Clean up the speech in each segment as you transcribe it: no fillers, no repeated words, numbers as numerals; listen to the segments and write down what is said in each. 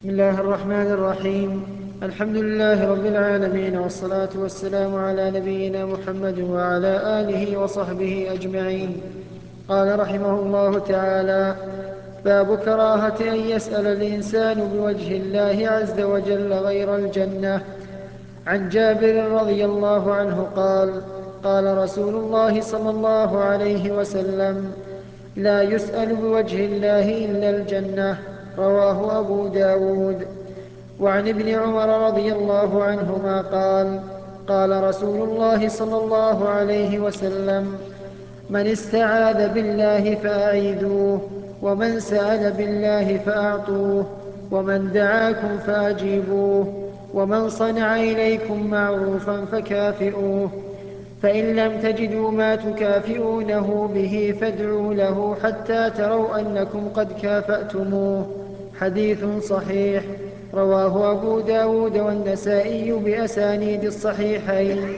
بسم الله الرحمن الرحيم. الحمد لله رب العالمين، والصلاة والسلام على نبينا محمد وعلى آله وصحبه أجمعين. قال رحمه الله تعالى: باب كراهة أن يسأل الإنسان بوجه الله عز وجل غير الجنة. عن جابر رضي الله عنه قال: قال رسول الله صلى الله عليه وسلم: لا يسأل بوجه الله إلا الجنة. رواه أبو داود. وعن ابن عمر رضي الله عنهما قال: قال رسول الله صلى الله عليه وسلم: من استعاذ بالله فأعيذوه، ومن سأل بالله فأعطوه، ومن دعاكم فأجيبوه، ومن صنع إليكم معروفا فكافئوه، فإن لم تجدوا ما تكافئونه به فادعوا له حتى تروا أنكم قد كافأتموه. حديث صحيح. رواه أبو داود والنسائي بأسانيد الصحيحين.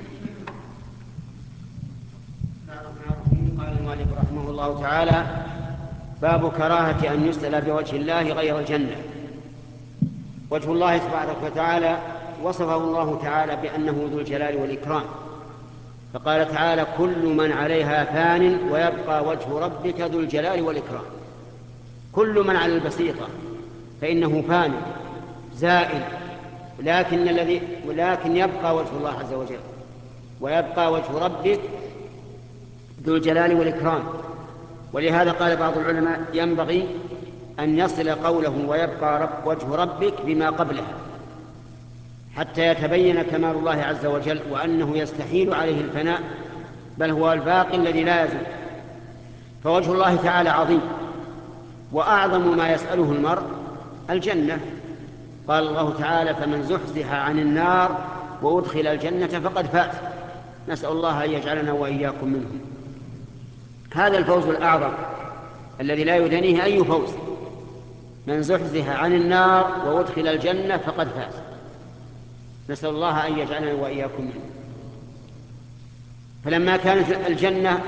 قال المؤلف رحمه الله تعالى: باب كراهة أن يسأل بوجه الله غير الجنة. وجه الله تبارك وتعالى وصفه الله تعالى بأنه ذو الجلال والإكرام، فقال تعالى: كل من عليها فان ويبقى وجه ربك ذو الجلال والإكرام. كل من على البسيطة فإنه فان زائل، ولكن يبقى وجه الله عز وجل، ويبقى وجه ربك ذو الجلال والإكرام. ولهذا قال بعض العلماء: ينبغي أن يصل قوله ويبقى وجه ربك بما قبلها، حتى يتبين كمال الله عز وجل، وأنه يستحيل عليه الفناء، بل هو الباقي الذي لا يزول. فوجه الله تعالى عظيم، وأعظم ما يسأله المرء الجنة. قال الله تعالى: فمن زحزح عن النار وأدخل الجنة فقد فاز. نسأل الله أن يجعلنا وإياكم منهم. هذا الفوز الأعظم الذي لا يدنيه أي فوز. من زحزح عن النار وأدخل الجنة فقد فاز. نسأل الله أن يجعلنا وإياكم منه. فلما كانت الجنة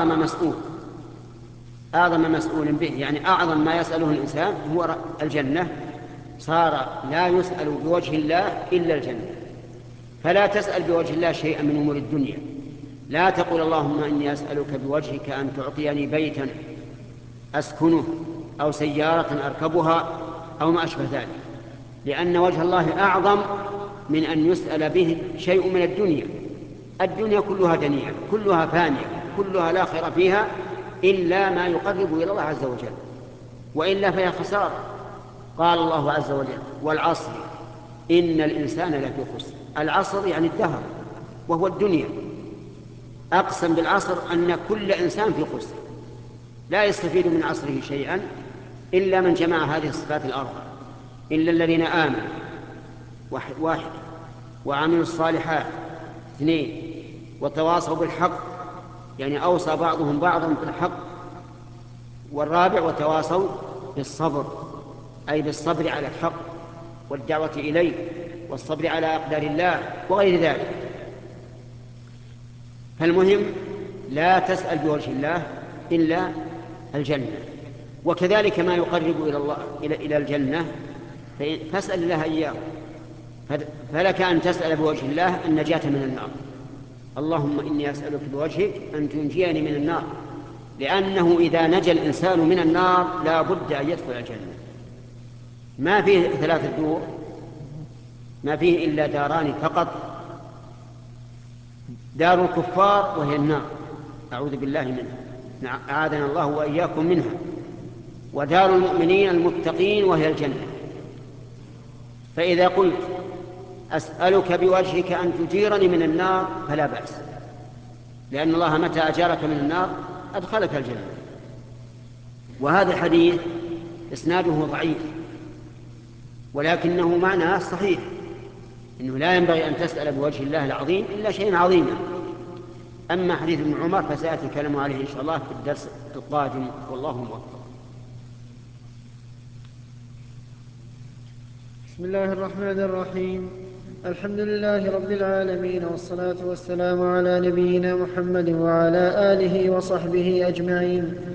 أعظم مسؤول به، يعني أعظم ما يسأله الإنسان هو الجنة، صار لا يسأل بوجه الله إلا الجنة. فلا تسأل بوجه الله شيئا من أمور الدنيا. لا تقول: اللهم إني أسألك بوجهك أن تعطيني بيتا أسكنه، أو سيارة أركبها، أو ما أشبه ذلك، لأن وجه الله أعظم من أن يسأل به شيء من الدنيا. الدنيا كلها دنيئة، كلها فانية، كلها لا خير فيها إلا ما يقرب إلى الله عز وجل، وإلا فهي خسارة. قال الله عز وجل: والعصر إن الإنسان لفي خسر. العصر يعني الدهر، وهو الدنيا. أقسم بالعصر أن كل إنسان في خسر، لا يستفيد من عصره شيئا إلا من جمع هذه الصفات الأربع: إلا الذين آمنوا، واحد، وعملوا الصالحات، اثنين، وتواصوا بالحق، يعني أوصى بعضهم بعضا بالحق، والرابع وتواصوا بالصبر، أي بالصبر على الحق والدعوة إليه والصبر على أقدار الله وغير ذلك. فالمهم لا تسأل بوجه الله إلا الجنة. وكذلك ما يقرب إلى الله إلى الجنة فاسأل الله إياه. فلك أن تسأل بوجه الله النجاة من النار: اللهم إني أسألك بوجهك أن تنجيني من النار، لأنه إذا نجا الإنسان من النار لا بد أن يدخل الجنة. ما فيه 3 دور، ما فيه إلا داران فقط: دار الكفار وهي النار، أعوذ بالله منها، أعاذنا الله وإياكم منها، ودار المؤمنين المتقين وهي الجنة. فإذا قلت: أسألك بوجهك أن تجيرني من النار، فلا بأس، لأن الله متى أجارك من النار أدخلك الجنة. وهذا الحديث إسناده ضعيف، ولكنه معناه صحيح، إنه لا ينبغي أن تسأل بوجه الله العظيم إلا شيء عظيما. أما حديث ابن عمر فسيأتي الكلام عليه إن شاء الله في الدرس القادم، والله موفق. بسم الله الرحمن الرحيم. الحمد لله رب العالمين، والصلاة والسلام على نبينا محمد وعلى آله وصحبه أجمعين.